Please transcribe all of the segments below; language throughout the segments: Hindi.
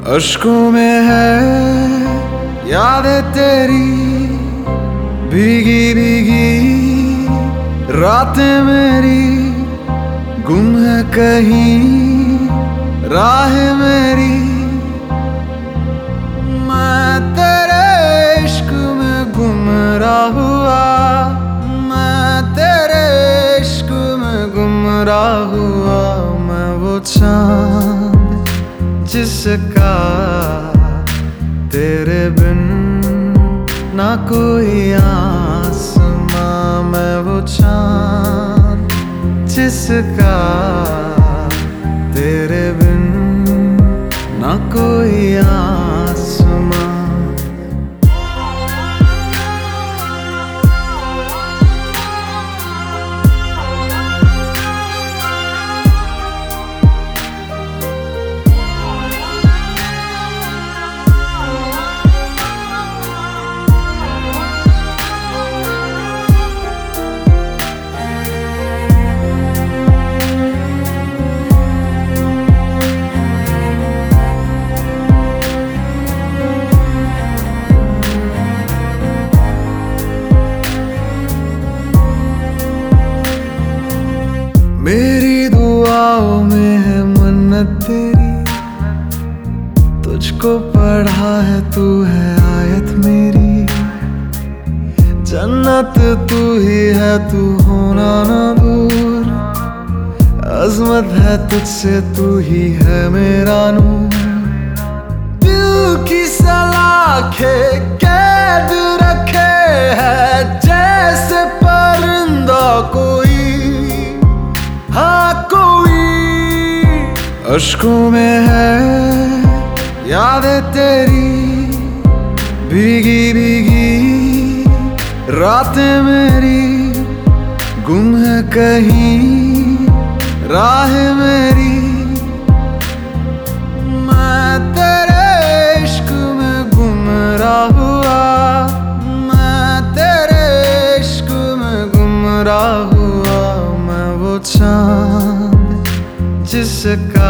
अश्कों में है यादें तेरी, भीगी भीगी रातें मेरी, गुम है कहीं राह मेरी। मैं तेरे इश्क में गुमराह हुआ, मैं तेरे इश्क में गुमराह हुआ। मैं वो चाँद जिसका तेरे बिन ना कोई आसमां, मैं वो चाँद जिसका तेरे बिन ना कोई आसमां। मेरी दुआओं में है मन्नत तेरी, तुझको पढ़ा है तू है आयत मेरी। जन्नत तू ही है, तू होना ना दूर, अज़मत है तुझसे, तू ही है मेरा नूर। दिल की सलाखें कैद रखे है जैसे परिंदा कोई, हाँ कोई। अश्कों में है यादें तेरी, भीगी भीगी रातें मेरी, गुम है कहीं राह मेरी। मैं तेरे इश्क में गुमराह हुआ, मैं तेरे इश्क में गुमराह हुआ। मैं वो चाँद जिसका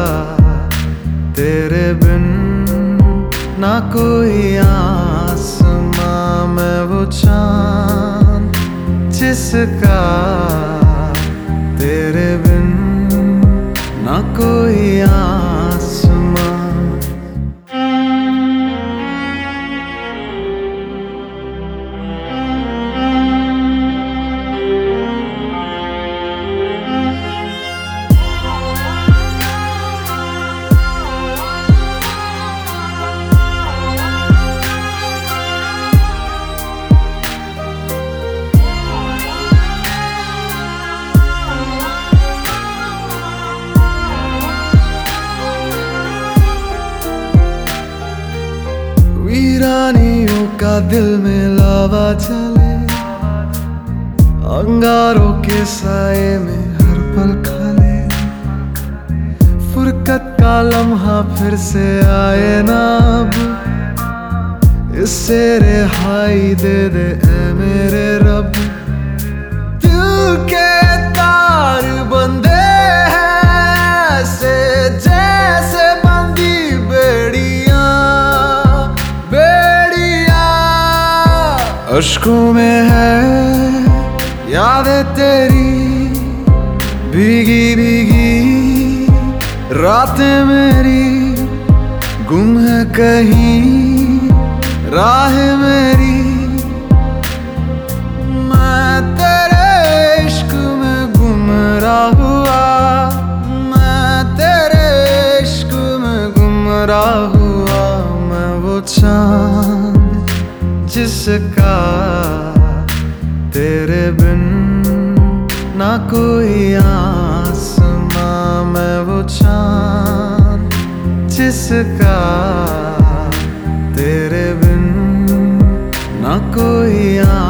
तेरे बिन ना कोई आसमां, मैं वो चाँद जिसका तेरे बिन ना कोई आसमां। वीरानियों का दिल में लावा चले, अंगारों के साए में हर पल खले। फुरकत का लम्हा फिर से आए ना अब, इससे रिहाई दे दे ऐ मेरे रब। दिल के तार बंधे हैं ऐसे जैसे बंदी बेड़ियां, अश्कों में है यादें तेरी, भीगी भीगी रातें मेरी, गुम है कहीं राह मेरी। मैं तेरे इश्क में गुमराह हुआ, मैं तेरे इश्क में गुमराह हुआ। मैं वो चाँद जिसका तेरे बिन ना कोई आसमां, मैं वो चाँद जिसका तेरे बिन ना कोई